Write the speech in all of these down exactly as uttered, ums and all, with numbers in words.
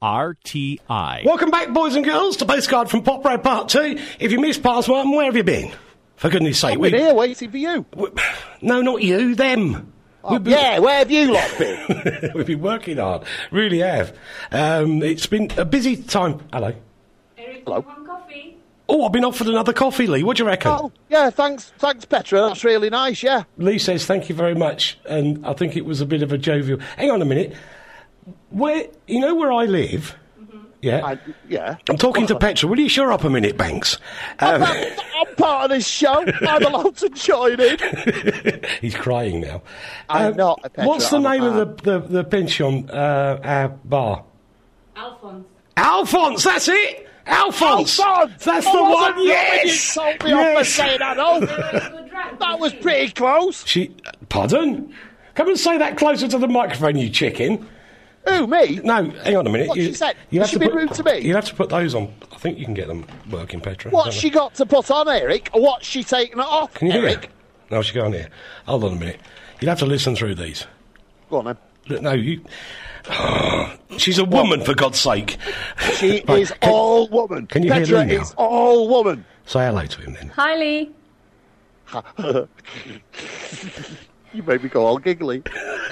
R T I. Welcome back, boys and girls, to Postcard from Pop Rad Part two. If you missed Part one, where have you been? For goodness sake. I've been here waiting for you. We, no, not you, them. Oh, been, yeah, where have you lot been? We've been working hard, really have. Um, it's been a busy time. Hello. Eric, Hello. do you want coffee? Oh, I've been offered another coffee, Lee. What do you reckon? Oh, yeah, thanks, thanks, Petra. That's really nice, yeah. Lee says thank you very much, and I think it was a bit of a jovial... Hang on a minute. Where, you know where I live? Mm-hmm. Yeah? I, yeah. I'm talking to Petra. Will you shut up a minute, Banks? Um, I'm, I'm part of this show. I'm allowed to join in. He's crying now. I'm Um, not, Petra. What's the I'm name a of the, the, the pension, uh, our bar? Alphonse. Alphonse, that's it! Alphonse! Alphonse! That's I the wasn't one, yes! You told me off for Yes! saying that, oh. Good drunk. That was pretty close. She... Pardon? Come and say that closer to the microphone, you chicken. Who, me? No, hang on a minute. What you, she said? You Has have she to been put, rude to me? You have to put those on. I think you can get them working, Petra. I What's don't she know. got to put on, Eric? Or what's she taking it off, Can you hear Eric? it? No, she go on here. Hold on a minute. You'll have to listen through these. Go on, then. Look, no, you... She's a woman, for God's sake. She Right, is can- all woman. can you hear Petra Lee now? is all woman. Say hello to him, then. Hi, Lee. You made me go all giggly.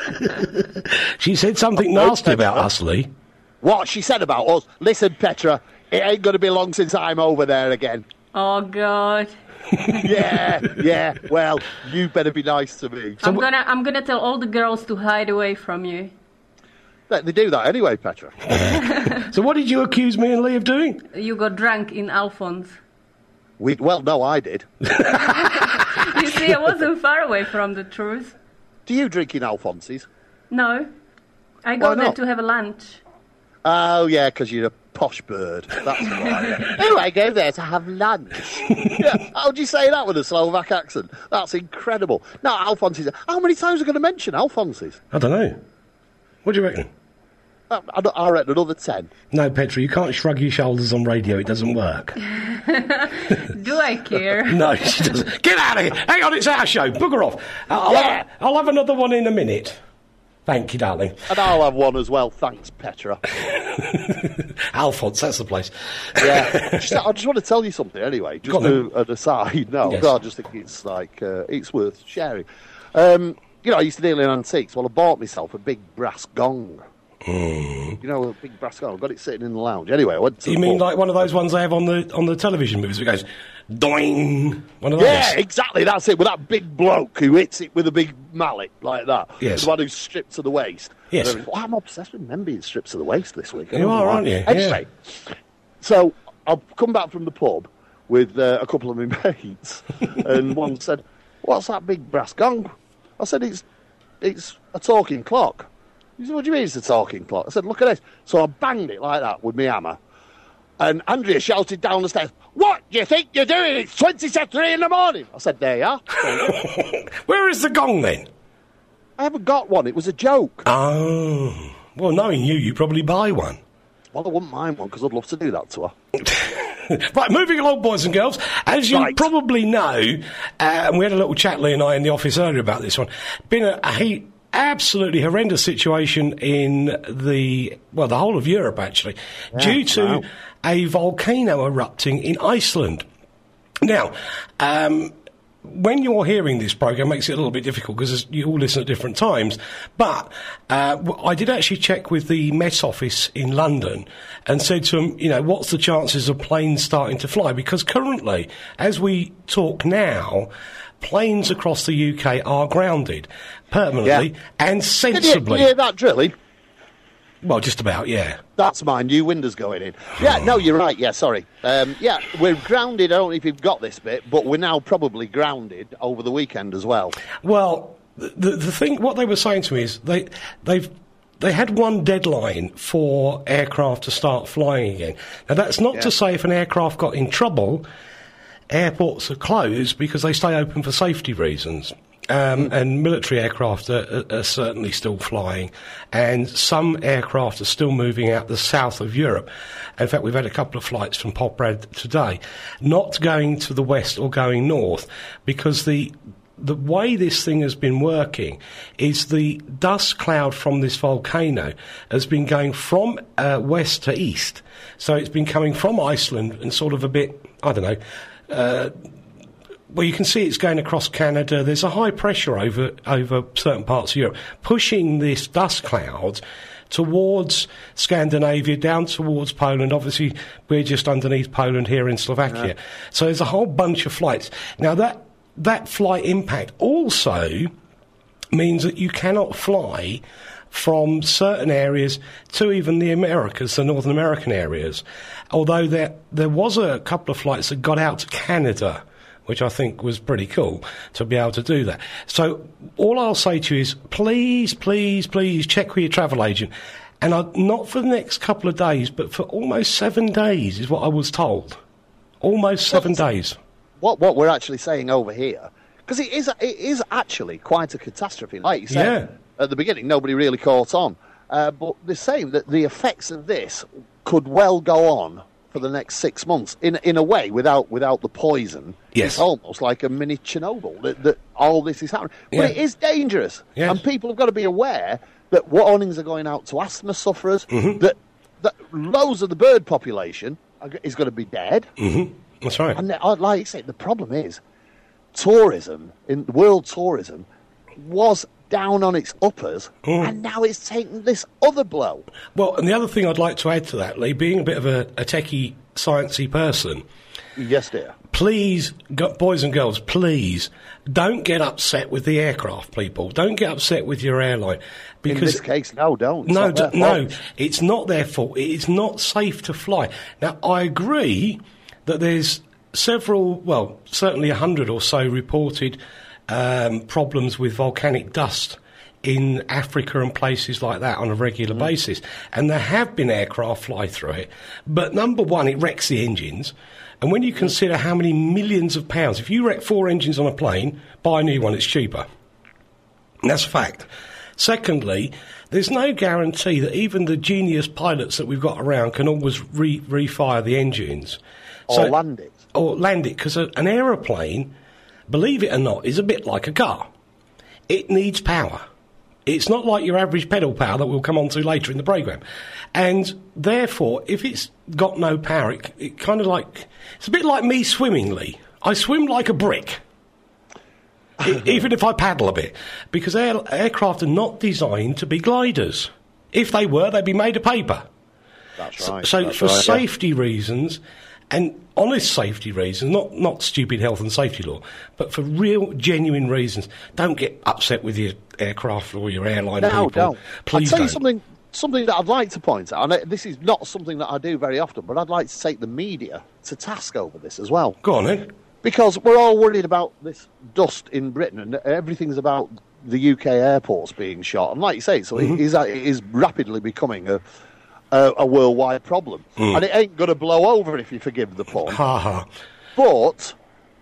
She said something nasty about us, Lee. What she said about us, listen, Petra, it ain't going to be long since I'm over there again. Oh, God. Yeah, yeah, well, you better be nice to me. I'm gonna, I'm gonna tell all the girls to hide away from you. They they do that anyway, Petra. So what did you accuse me and Lee of doing? You got drunk in Alphonse. We, well, no, I did. You see, I wasn't far away from the truth. Do you drink in Alphonse's? No. I go Why there not? to have a lunch. Oh, yeah, because you're a posh bird. That's why. Oh, I go there to have lunch. Yeah, how'd you say that with a Slovak accent? That's incredible. No, Alphonse's. How many times are we going to mention Alphonse's? I don't know. What do you reckon? I, I, I reckon another ten. No, Petra, you can't shrug your shoulders on radio. It doesn't work. Do I care? No, she doesn't. Get out of here. Hang on, it's our show. Bugger off. I'll, Yeah. have, I'll have another one in a minute. Thank you, darling. And I'll have one as well, thanks, Petra. Alphonse, that's the place. Yeah. just, I just want to tell you something anyway, just Go on, then. to, an aside. No, Yes. no, I just think it's like, uh, it's worth sharing. Um, you know, I used to deal in antiques. Well, I bought myself a big brass gong. Mm. You know, a big brass gong. I've got it sitting in the lounge. Anyway, I went to You the mean pub. like one of those ones they have on the on the television movies? It goes, doing. One of those. Yeah, exactly, that's it, with that big bloke who hits it with a big mallet like that. Yes. The one who's stripped to the waist. Yes. And everything. Well, I'm obsessed with men being stripped to the waist this week. I You don't know are, why. aren't you? Anyway, so I've come back from the pub with uh, a couple of my mates, and one said, "What's that big brass gong?" I said, "It's it's a talking clock." He said, "What do you mean it's a talking clock?" I said, "Look at this." So I banged it like that with my hammer. And Andrea shouted down the stairs, "What do you think you're doing? It's twenty to three in the morning." I said, "There you are." Where is the gong then? I haven't got one. It was a joke. Oh. Well, knowing you, you probably buy one. Well, I wouldn't mind one because I'd love to do that to her. Right, moving along, boys and girls. As you Right. probably know, uh, and we had a little chat, Lee and I, in the office earlier about this one, been a, a he- absolutely horrendous situation in the, well, the whole of Europe, actually, due to wow. a volcano erupting in Iceland. Now, um, when you're hearing this programme, it makes it a little bit difficult because you all listen at different times. But uh, w- I did actually check with the Met Office in London and said to them, you know, what's the chances of planes starting to fly? Because currently, as we talk now, planes across the U K are grounded permanently Yeah. and Can you, can sensibly. you hear that drilling? Well, just about, yeah. That's my new windows going in. Yeah, no, you're right. Yeah, sorry. Um, yeah, we're grounded. I don't know if you've got this bit, but we're now probably grounded over the weekend as well. Well, the the thing, what they were saying to me is they they've they had one deadline for aircraft to start flying again. Now that's not Yeah. to say if an aircraft got in trouble, airports are closed because they stay open for safety reasons. Um, and military aircraft are, are, are certainly still flying, and some aircraft are still moving out the south of Europe. In fact, we've had a couple of flights from Poprad today, not going to the west or going north, because the the way this thing has been working is the dust cloud from this volcano has been going from uh, west to east. So it's been coming from Iceland and sort of a bit, I don't know, uh, well, you can see it's going across Canada. There's a high pressure over over certain parts of Europe, pushing this dust cloud towards Scandinavia, down towards Poland. Obviously, we're just underneath Poland here in Slovakia. Yeah. So there's a whole bunch of flights. Now, that that flight impact also means that you cannot fly from certain areas to even the Americas, the Northern American areas. Although there there was a couple of flights that got out to Canada, which I think was pretty cool to be able to do that. So all I'll say to you is, please, please, please check with your travel agent. And I, not for the next couple of days, but for almost seven days is what I was told. Almost seven well, days. What what we're actually saying over here, because it is, it is actually quite a catastrophe. Like you said, yeah. At the beginning, nobody really caught on. Uh, but they're saying that the effects of this could well go on for the next six months, in in a way, without without the poison. Yes. It's almost like a mini Chernobyl, that, that all this is happening. But yeah. it is dangerous. Yes. And people have got to be aware that warnings are going out to asthma sufferers, mm-hmm. that, that loads of the bird population are, is going to be dead. Mm-hmm. That's right. And like you say, the problem is, tourism, in world tourism, was down on its uppers, mm. and now it's taken this other blow. Well, and the other thing I'd like to add to that, Lee, being a bit of a, a techie, sciencey person... Yes, dear. Please, go, boys and girls, please, don't get upset with the aircraft people. Don't get upset with your airline. Because in this case, no, don't. It's no, d- no, it's not their fault. It's not safe to fly. Now, I agree that there's several, well, certainly a hundred or so reported um, problems with volcanic dust in Africa and places like that on a regular mm. basis. And there have been aircraft fly through it. But number one, it wrecks the engines. And when you consider how many millions of pounds, if you wreck four engines on a plane, buy a new one, it's cheaper. And that's a fact. Secondly, there's no guarantee that even the genius pilots that we've got around can always re- refire the engines. Or so, land it. Or land it, because an aeroplane, believe it or not, is a bit like a car. It needs power. It's not like your average pedal power that we'll come on to later in the programme. And therefore, if it's got no power, it, it kind of like... It's a bit like me swimming, Lee. I swim like a brick, I, even if I paddle a bit, because air, aircraft are not designed to be gliders. If they were, they'd be made of paper. That's right. So, so that's for right, safety yeah. reasons, and honest safety reasons, not, not stupid health and safety law, but for real, genuine reasons, don't get upset with your aircraft or your airline no, people. Don't. Please I'll tell don't. you something, something that I'd like to point out, and this is not something that I do very often, but I'd like to take the media to task over this as well. Go on, then. Because we're all worried about this dust in Britain, and everything's about the U K airports being shot. And like you say, so mm-hmm. it, is, it is rapidly becoming a... Uh, a worldwide problem. Mm. And it ain't going to blow over, if you forgive the pun. Ha ha. But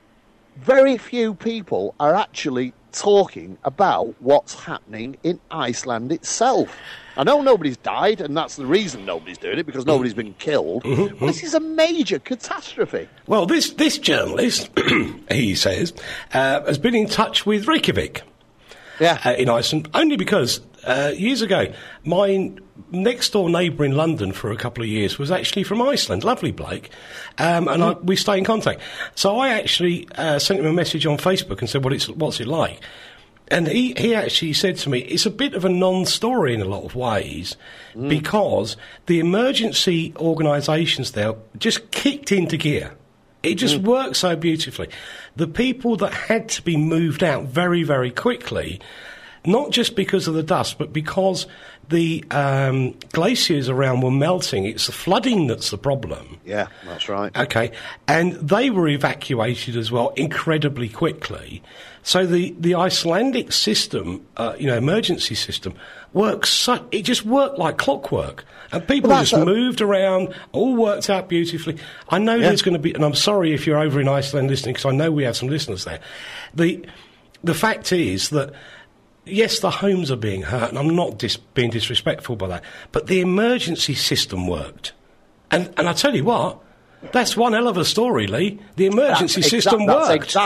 very few people are actually talking about what's happening in Iceland itself. I know nobody's died, and that's the reason nobody's doing it, because nobody's been killed. Mm-hmm. But this is a major catastrophe. Well, this, this journalist, he says, uh, has been in touch with Reykjavik yeah. uh, in Iceland, only because uh, years ago, my next door neighbour in London for a couple of years was actually from Iceland, lovely bloke, um, and I, we stay in contact. So I actually uh, sent him a message on Facebook and said, "What it's what's it like?" And he, he actually said to me, it's a bit of a non-story in a lot of ways, mm. because the emergency organisations there just kicked into gear. It just mm. worked so beautifully. The people that had to be moved out very, very quickly, not just because of the dust, but because the um, glaciers around were melting. It's the flooding that's the problem. Yeah, that's right. Okay, and they were evacuated as well incredibly quickly. So the, the Icelandic system, uh, you know, emergency system, works so, it just worked like clockwork. And people well, just a... moved around, all worked out beautifully. I know yeah. there's going to be, and I'm sorry if you're over in Iceland listening, because I know we have some listeners there. The The fact is that, yes, the homes are being hurt, and I'm not dis- being disrespectful by that, but the emergency system worked. And and I tell you what, that's one hell of a story, Lee. The emergency that's system exa- worked. That's, exa-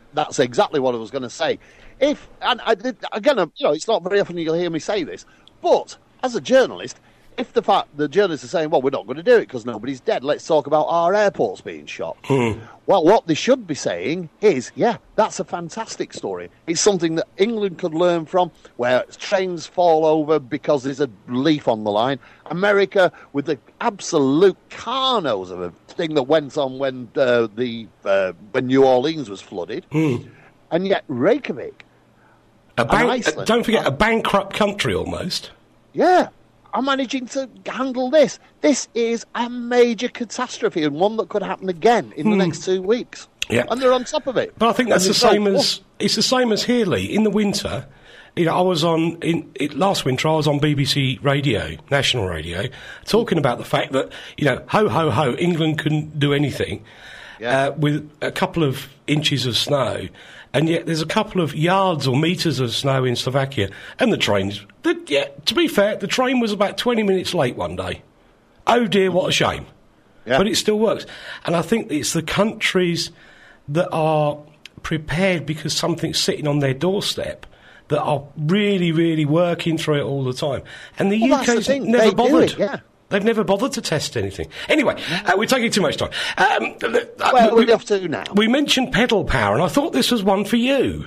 that's exactly what I was going to say. If and I did, again, you know, it's not very often you'll hear me say this, but as a journalist, if the fact the journalists are saying, well, we're not going to do it because nobody's dead, let's talk about our airports being shot. Hmm. Well, what they should be saying is, yeah, that's a fantastic story. It's something that England could learn from, where trains fall over because there's a leaf on the line. America, with the absolute carnos of a thing that went on when uh, the uh, when New Orleans was flooded, hmm. and yet Reykjavik, a bank, Iceland, don't forget, a bankrupt country almost. Yeah. Are managing to handle this. This is a major catastrophe and one that could happen again in the hmm. next two weeks. Yeah. And they're on top of it. But I think that's the same no, as it's the same as here, Lee. In the winter, you know, I was on in it, last winter. I was on B B C Radio, national radio, talking about the fact that you know, ho ho ho, England couldn't do anything yeah. uh, with a couple of inches of snow. And yet there's a couple of yards or metres of snow in Slovakia, and the trains... The, yeah, to be fair, the train was about twenty minutes late one day. Oh dear, what a shame. Yeah. But it still works. And I think it's the countries that are prepared because something's sitting on their doorstep that are really, really working through it all the time. And the well, U K's never they bothered. It, yeah. They've never bothered to test anything. Anyway, uh, we're taking too much time. Um, uh, well, we, we're off to now. We mentioned pedal power, and I thought this was one for you.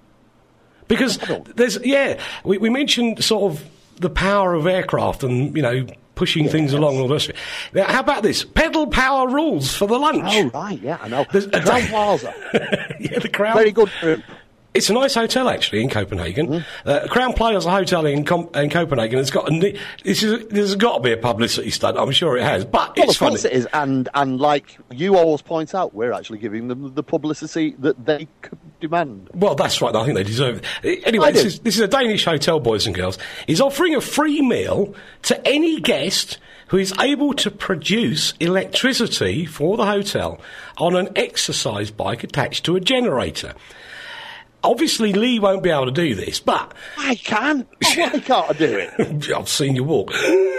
Because there's, yeah, we, we mentioned sort of the power of aircraft and, you know, pushing yes. things along and all the rest of it. Now, how about this? Pedal power rules for the lunch. Oh, right, yeah, I know. There's the Crown Plaza. yeah, the Crown. Very good group. It's a nice hotel, actually, in Copenhagen. Mm. Uh, Crown Plaza Hotel in, Com- in Copenhagen. It's got a ne- this is, there's got to be a publicity stunt. I'm sure it has, but well, it's funny. Of course it is, and and like you always point out, we're actually giving them the publicity that they could demand. Well, that's right. I think they deserve it. Anyway, this is, this is a Danish hotel, boys and girls. He's offering a free meal to any guest who is able to produce electricity for the hotel on an exercise bike attached to a generator. Obviously, Lee won't be able to do this, but... I can. Oh, why can't I do it? I've seen you walk.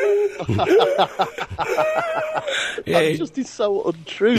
yeah. That just is so untrue,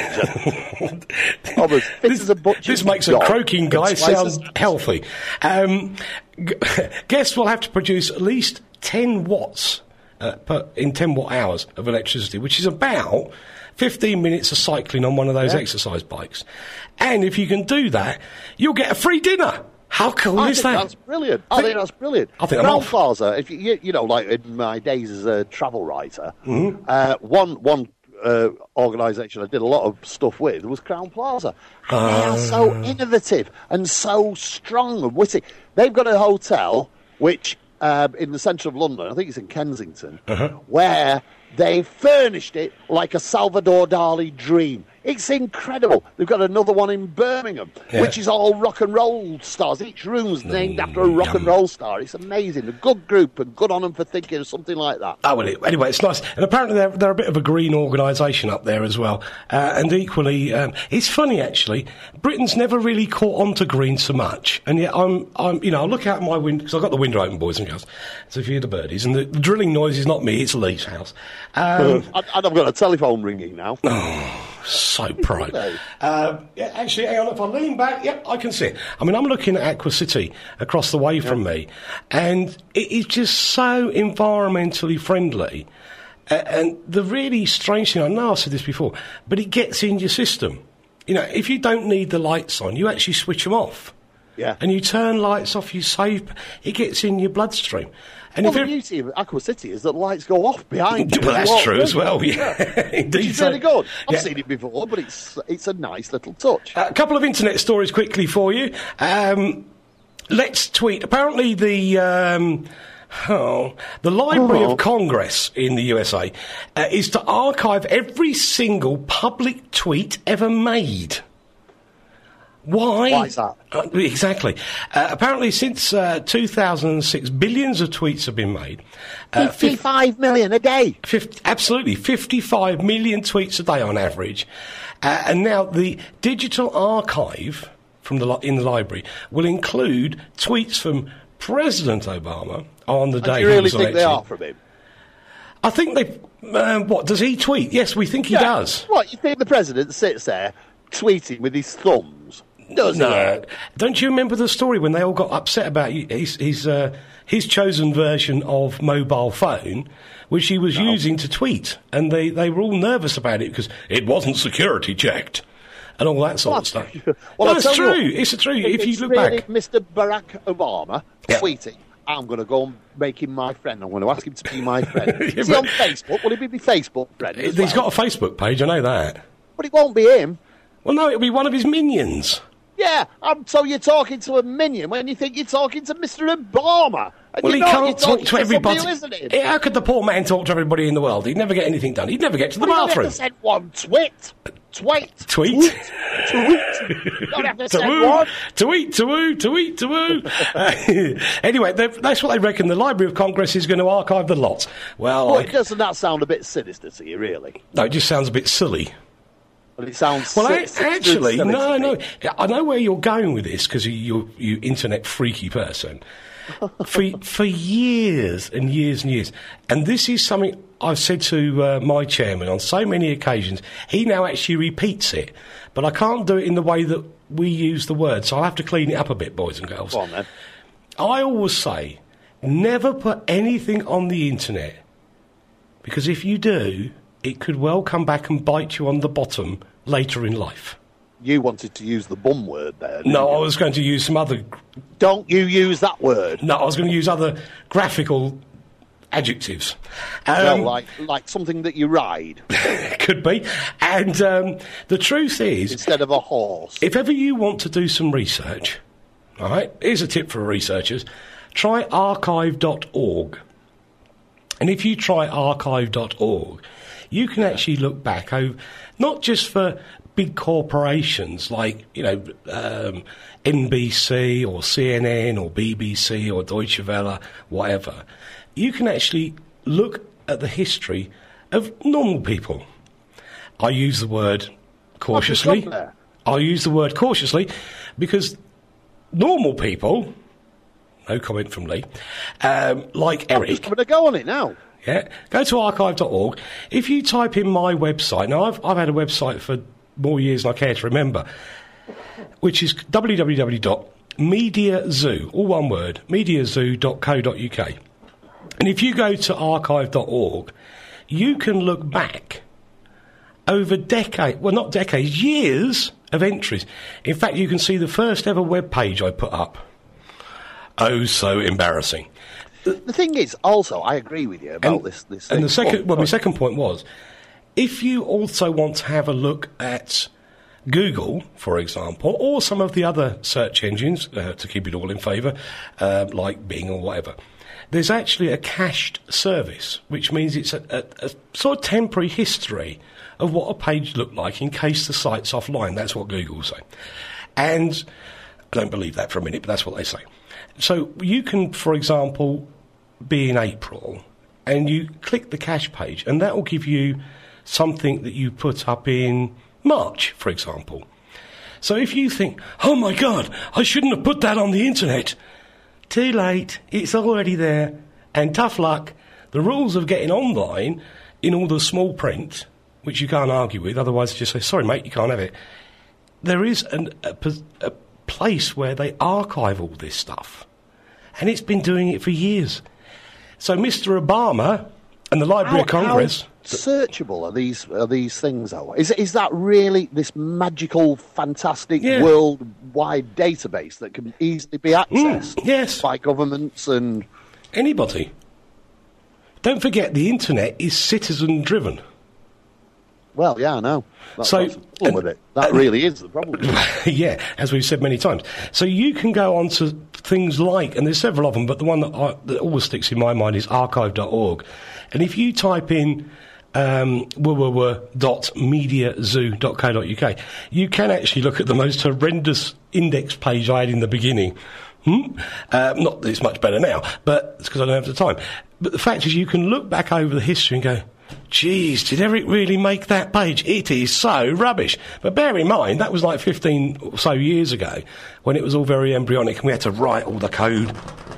Lee. Thomas, this, is a this makes a croaking guy sound healthy. Um, g- guests will have to produce at least ten watts uh, per, in ten watt hours of electricity, which is about fifteen minutes of cycling on one of those yeah. exercise bikes. And if you can do that, you'll get a free dinner. How cool I is think that? That's brilliant. I think that's brilliant. I think Crown Plaza, if you, you know, like in my days as a travel writer, mm-hmm. uh, one one uh, organisation I did a lot of stuff with was Crown Plaza. And uh... they are so innovative and so strong and witty. They've got a hotel which uh, in the centre of London, I think it's in Kensington, uh-huh. where they furnished it like a Salvador Dali dream. It's incredible. They've got another one in Birmingham, yeah. which is all rock and roll stars. Each room's named mm, after a rock yum. and roll star. It's amazing. A good group, and good on them for thinking of something like that. Oh, well, it, anyway, it's nice. And apparently they're, they're a bit of a green organisation up there as well. Uh, and equally, um, it's funny, actually, Britain's never really caught on to green so much. And yet I'm, I'm you know, I look out my window, because I've got the window open, boys and girls, so if you hear the birdies. And the, the drilling noise is not me, it's Lee's house. Um, and I've got a telephone ringing now. Oh... So pro. Uh, yeah, actually, hang on, if I lean back, yep, I can see it. I mean, I'm looking at Aqua City across the way from me, and it is just so environmentally friendly. Uh, and the really strange thing, I know I've said this before, but it gets in your system. You know, if you don't need the lights on, you actually switch them off. Yeah. And you turn lights off, you save, it gets in your bloodstream. And well, the beauty of Aqua City is that lights go off behind you. Well, that's true as well, yeah. yeah. Indeed. It's really good. I've yeah. seen it before, but it's it's a nice little touch. Uh, a couple of internet stories quickly for you. Um, let's tweet. Apparently the... Um, Oh, the Library oh. of Congress in the U S A uh, is to archive every single public tweet ever made. Why? Why is that? Uh, exactly. Uh, apparently, since uh, two thousand six, billions of tweets have been made. Uh, fifty-five million a day. fifty, absolutely. fifty-five million tweets a day on average. Uh, and now the digital archive from the li- in the library will include tweets from President Obama on the day he was elected. Do you really think they are from him? I think they... Uh, what, does he tweet? Yes, we think he yeah. does. What, you think the President sits there tweeting with his thumbs? Does no. he? Don't you remember the story when they all got upset about his his, uh, his chosen version of mobile phone, which he was No. using to tweet, and they, they were all nervous about it because it wasn't security checked and all that sort Well, of stuff. well, no, I'll it's tell you true. what, It's true. If, If you it's look really back, Mister Barack Obama Yeah. tweeting, I'm going to go and make him my friend. I'm going to ask him to be my friend. Yeah, Is he on but- Facebook? Will he be my Facebook friend? as he's well? got a Facebook page. I know that. But it won't be him. Well, no, it'll be one of his minions. Yeah, um, so you're talking to a minion when you think you're talking to Mister Obama. And Well, you're he not, you're can't talk talking to somebody everybody. who isn't him. Eh, How could the poor man talk to everybody in the world? He'd never get anything done. He'd never get to the Well, you bathroom. don't have to send one tweet. Tweet. Tweet? Tweet. You don't have to To send woo, one. to eat, to woo, to eat, to woo. Uh, anyway, they- that's what they reckon. The Library of Congress is going to archive the lot. Well, Well, I, doesn't that sound a bit sinister to you, really? no, it just sounds a bit silly. But it sounds. Well, si- I, si- actually, silly no, to no. me. I know where you're going with this because you, you internet freaky person. for for years and years and years, and this is something I've said to uh, my chairman on so many occasions. He now actually repeats it, but I can't do it in the way that we use the word, so I'll have to clean it up a bit, boys and girls. Go on, then. I always say, never put anything on the internet, because if you do, it could well come back and bite you on the bottom later in life. You wanted to use the bum word there. didn't No, you? I was going to use some other. Don't you use that word. No, I was going to use other graphical adjectives. Well, Um, like like something that you ride could be. And um, the truth is, instead of a horse. if ever you want to do some research, all right, here's a tip for researchers: try archive dot org. And if you try archive dot org, you can actually look back over, not just for big corporations like, you know, um, N B C or C N N or B B C or Deutsche Welle, whatever. You can actually look at the history of normal people. I use the word cautiously. What's there? I use the word cautiously because normal people, no comment from Lee, um, like I'm Eric. just going to go on it now. Yeah, go to archive dot org. If you type in my website, now I've, I've had a website for more years than I care to remember, which is w w w dot media zoo, all one word, media zoo dot co dot u k. And if you go to archive dot org, you can look back over decades, well, not decades, years of entries. In fact, you can see the first ever web page I put up. Oh, so embarrassing. The thing is, also, I agree with you about And- this. This And thing. the second, Oh, well, my sorry. second point was, if you also want to have a look at Google, for example, or some of the other search engines, uh, to keep it all in favour, uh, like Bing or whatever, there's actually a cached service, which means it's a, a, a sort of temporary history of what a page looked like in case the site's offline. That's what Google say. And I don't believe that for a minute, but that's what they say. So you can, for example, be in April, and you click the cache page, and that will give you something that you put up in March, for example. So if you think, oh my God, I shouldn't have put that on the internet, too late, it's already there, and tough luck, the rules of getting online in all the small print, which you can't argue with, otherwise you just say, sorry mate, you can't have it. There is an, a, pos- a place where they archive all this stuff, and it's been doing it for years. So Mister Obama and the Library How, of Congress... how searchable are these are these things? Though, is is that really this magical, fantastic, Yeah. worldwide database that can easily be accessed Mm, yes. by governments and? Anybody. Don't forget, the internet is citizen-driven. Well, yeah, I know. That's, So- that's the problem and- with it. That and- really is the problem. Yeah, as we've said many times. So you can go on to things like, and there's several of them, but the one that, I, that always sticks in my mind is archive dot org. And if you type in um, w w w dot media zoo dot co dot u k, you can actually look at the most horrendous index page I had in the beginning. Hmm? Uh, not that it's much better now, but it's because I don't have the time. But the fact is, you can look back over the history and go, geez, did Eric really make that page? It is so rubbish. But bear in mind, that was like fifteen or so years ago, when it was all very embryonic and we had to write all the code,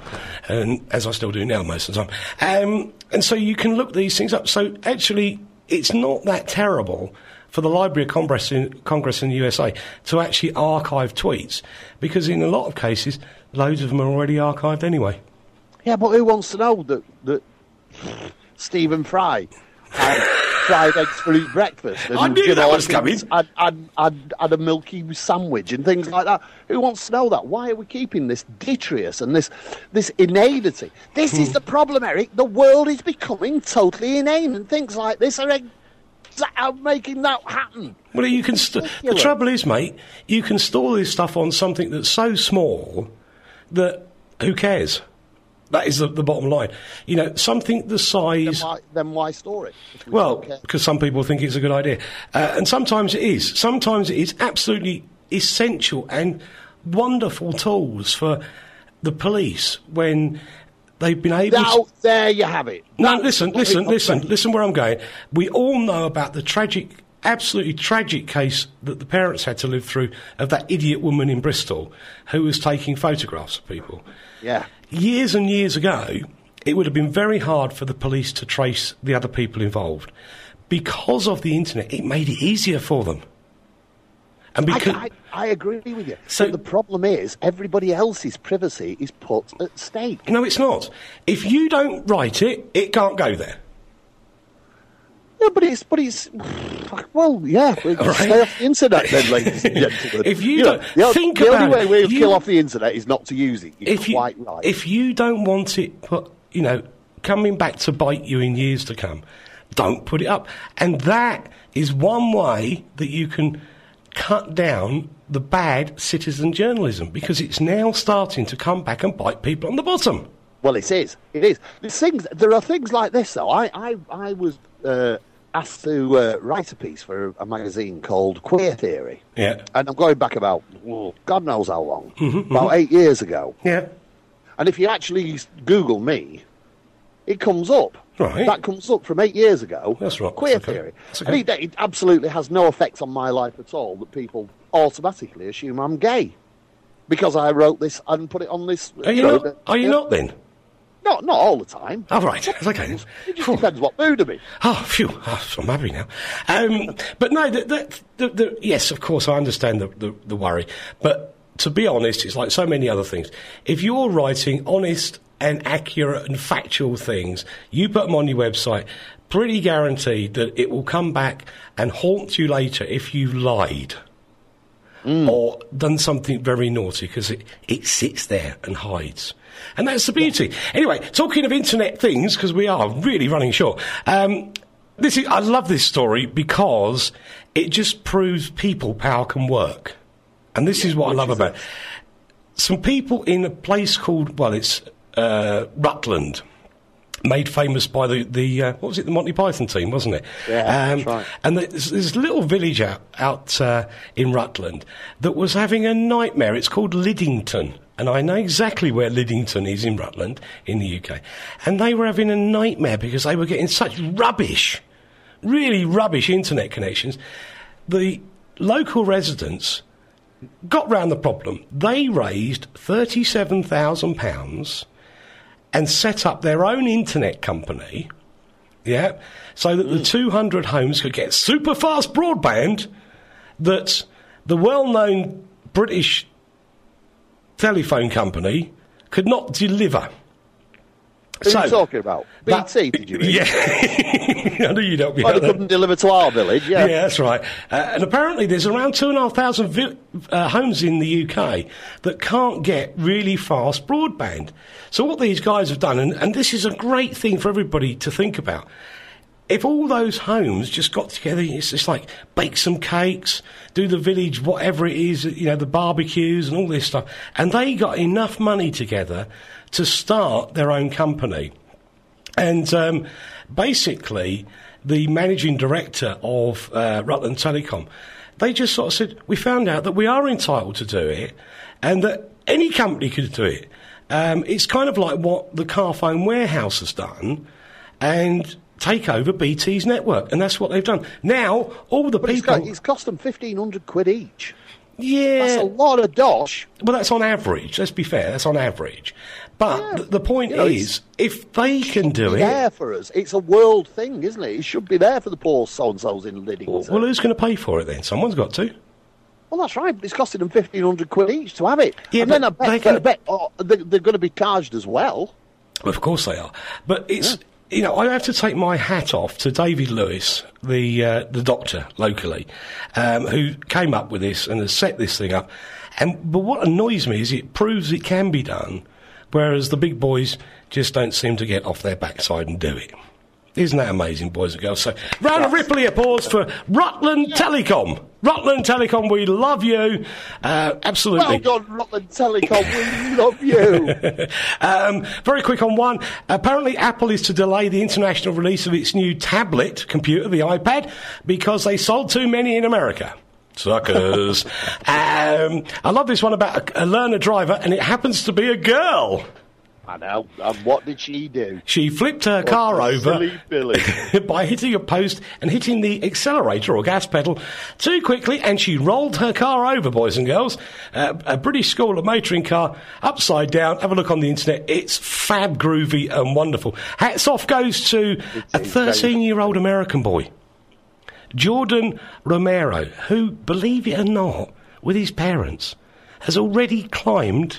and as I still do now most of the time. Um, and so you can look these things up. So actually, it's not that terrible for the Library of Congress in, Congress in the U S A to actually archive tweets, because in a lot of cases, loads of them are already archived anyway. Yeah, but who wants to know that, that Stephen Fry had fried eggs for his breakfast? And, I knew you that know, was coming. Had, had, had, had a milky sandwich and things like that. Who wants to know that? Why are we keeping this detritus and this this inanity? This Hmm. is the problem, Eric. The world is becoming totally inane, and things like this are ex- are making that happen. Well, you can. St- the trouble is, mate, you can store this stuff on something that's so small that who cares? That is the, the bottom line. You know, something the size. Then why, then why store it? if we Well, don't care? because some people think it's a good idea, uh, and sometimes it is. Sometimes it is absolutely essential and wonderful tools for the police when they've been able. Now, to... there you have it. No, That's listen, what listen, I'm listen, saying. listen. Where I'm going, we all know about the tragic, absolutely tragic case that the parents had to live through of that idiot woman in Bristol who was taking photographs of people. Yeah. Years and years ago, it would have been very hard for the police to trace the other people involved. Because of the internet, it made it easier for them. And because I, I, I agree with you. So- but the problem is, everybody else's privacy is put at stake. no, it's not. If you don't write it, it can't go there. Yeah, but it's, but it's, well, yeah, we Right. stay off the internet then, ladies and gentlemen. If you know, don't- the, o- think the only about way it. we'll You- kill off the internet is not to use it. You're If you, quite right. if you don't want it, put, you know, coming back to bite you in years to come, don't put it up. And that is one way that you can cut down the bad citizen journalism, because it's now starting to come back and bite people on the bottom. Well, it is. It is. There's things, there are things like this, though. I, I, I was uh, asked to uh, write a piece for a, a magazine called Queer Theory. Yeah. And I'm going back about, oh, God knows how long, about eight years ago. Yeah. And if you actually Google me, it comes up. Right. That comes up from eight years ago. That's right. Queer That's okay. theory. That's okay. And it, it absolutely has no effect on my life at all that people automatically assume I'm gay. Because I wrote this and put it on this... Are you know, not? Are you yeah. not then? Not, not all the time. Oh, right. That's okay. then. It just Phew. depends what mood I'm in. Oh, phew. Oh, I'm happy now. Um, but no, the, the, the, the, yes, of course, I understand the, the, the worry. But to be honest, it's like so many other things. If you're writing honest and accurate and factual things, you put them on your website, pretty guaranteed that it will come back and haunt you later if you lied. Mm. Or done something very naughty, because it, it sits there and hides. And that's the beauty. Yeah. Anyway, talking of internet things, because we are really running short, um, this is, I love this story because it just proves people power can work. And this yeah, is what I love about it. Some people in a place called, well, it's uh, Rutland, made famous by the, the uh, what was it, the Monty Python team, wasn't it? Yeah, um, that's right. And there's this little village out, out uh, in Rutland that was having a nightmare. It's called Liddington. And I know exactly where Liddington is in Rutland, in the U K. And they were having a nightmare because they were getting such rubbish, really rubbish internet connections. The local residents got round the problem. They raised thirty-seven thousand pounds and set up their own internet company, yeah, so that mm. the two hundred homes could get super fast broadband that the well-known British telephone company could not deliver. Who so, are you talking about? B T, that, did you mean? Yeah. I knew you'd help me well, out they couldn't deliver to our village, yeah. Yeah, that's right. Uh, and apparently there's around two and a half thousand vi- uh, homes in the U K that can't get really fast broadband. So what these guys have done, and, and this is a great thing for everybody to think about, if all those homes just got together, it's just like bake some cakes, do the village, whatever it is, you know, the barbecues and all this stuff, and they got enough money together to start their own company. And um, basically, the managing director of uh, Rutland Telecom, they just sort of said, we found out that we are entitled to do it, and that any company could do it. Um, it's kind of like what the Carphone Warehouse has done, and take over B T's network, and that's what they've done. Now, all the but people... It's, got, it's cost them fifteen hundred quid each. Yeah. That's a lot of dosh. Well, that's on average, let's be fair, that's on average. But Yeah. th- the point You know, is, if they can do It's it, there for us. It's a world thing, isn't it? It should be there for the poor so-and-sos in Liddington. well, well, who's going to pay for it then? Someone's got to. Well, that's right. It's costing them fifteen hundred quid each to have it. Yeah, and then I but they bet, can- I bet oh, they, they're going to be charged as well. Well, of course they are. But it's, you know, I have to take my hat off to David Lewis, the uh, the doctor locally, um, who came up with this and has set this thing up. And but what annoys me is it proves it can be done, whereas the big boys just don't seem to get off their backside and do it. Isn't that amazing, boys and girls? So, round of Ripley applause for Rutland Telecom. Rutland Telecom, we love you. Uh, absolutely. Well done, Rutland Telecom. We love you. um, very quick on one. Apparently, Apple is to delay the international release of its new tablet computer, the iPad, because they sold too many in America. Suckers. um, I love this one about a, a learner driver, and it happens to be a girl. I know. And what did she do? She flipped her car a over silly Billy. by hitting a post and hitting the accelerator or gas pedal too quickly, and she rolled her car over, boys and girls. Uh, a British School of Motoring car, upside down. Have a look on the internet. It's fab, groovy and wonderful. Hats off goes to a thirteen-year-old American boy, Jordan Romero, who, believe it or not, with his parents, has already climbed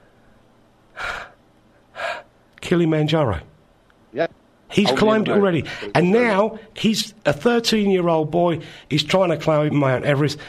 Kilimanjaro. Yeah. He's Only climbed it in already. America. And now he's a thirteen-year-old boy. He's trying to climb Mount Everest.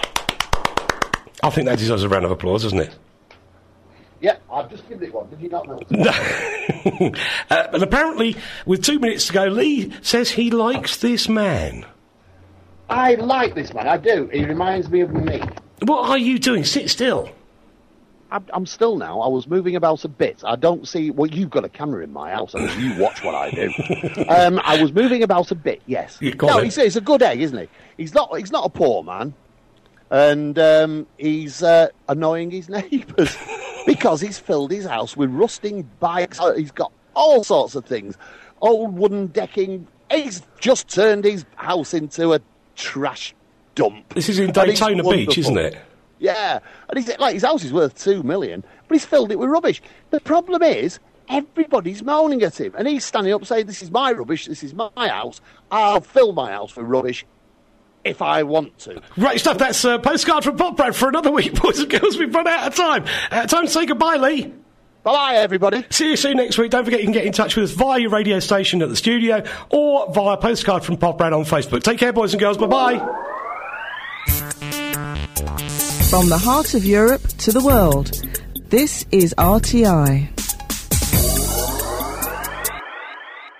I think that deserves a round of applause, doesn't it? Yeah, I've just given it one. Did you not know? uh, and apparently, with two minutes to go, Lee says he likes this man. I like this man. I do. He reminds me of me. What are you doing? Sit still. I'm, I'm still now. I was moving about a bit. I don't see. Well, you've got a camera in my house, and you watch what I do. um, I was moving about a bit. Yes. Yeah, go no, on he's, then. he's a good egg, isn't he? He's not. He's not a poor man, and um, he's uh, annoying his neighbours because he's filled his house with rusting bikes. Uh, He's got all sorts of things, old wooden decking. He's just turned his house into a trash dump. This is in And it's Daytona Beach, wonderful. isn't it? Yeah, and he's like his house is worth two million, but he's filled it with rubbish. The problem is everybody's moaning at him, and he's standing up saying, "This is my rubbish. This is my house. I'll fill my house with rubbish if I want to." Great stuff. That's a postcard from Pop Brad for another week, boys and girls. We've run out of time. Uh, time to say goodbye, Lee. Bye, everybody. See you soon next week. Don't forget you can get in touch with us via your radio station at the studio or via postcard from Pop Brad on Facebook. Take care, boys and girls. Bye-bye. From the heart of Europe to the world, this is R T I.